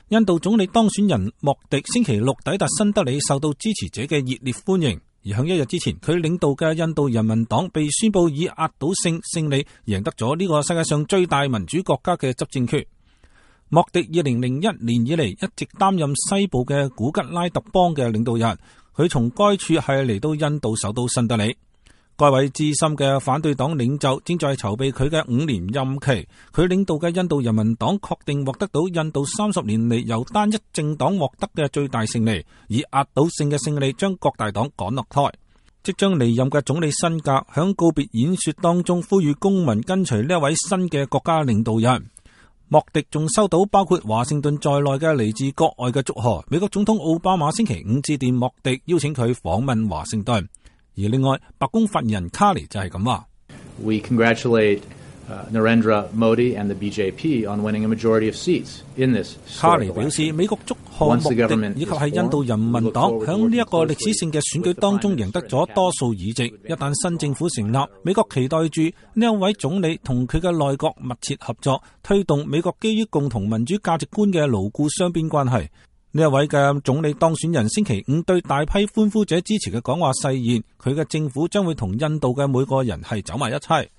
印度總理當選人莫迪星期六抵達新德里，受到支持者嘅熱烈歡迎。而響一日之前，佢領導嘅印度人民黨被宣布以壓倒性勝利贏得咗呢個世界上最大民主國家嘅執政權。莫迪2001年以嚟一直擔任西部嘅古吉拉特邦嘅領導人，佢從該處係嚟到印度首都新德里。該位資深嘅反對黨領袖正在籌備佢嘅5年任期，佢領導嘅印度人民黨確定獲得到印度30年嚟由單一政黨獲得嘅最大勝利，以壓倒性嘅勝利將各大黨趕落台。即將離任嘅總理辛格響告別演說當中呼籲公民跟隨呢一位新嘅國家領導人。莫迪仲收到包括華盛頓在內嘅嚟自國外嘅祝賀。美國總統奧巴馬星期5致電莫迪，邀請佢訪問華盛頓。而另外，白宮發言人卡尼就係咁話 ：We congratulate Narendra Modi and the BJP on winning a majority of seats in this. 卡尼表示，美國祝賀莫迪以及係印度人民黨響呢一個歷史性嘅選舉當中贏得咗多數議席。一旦新政府成立，美國期待住呢一位總理同佢嘅內閣密切合作，推動美國基於共同民主價值觀嘅牢固雙邊關係。呢一位嘅總理當選人星期5對大批歡呼者支持嘅講話誓言，佢嘅政府將會同印度嘅每個人係走埋一齊。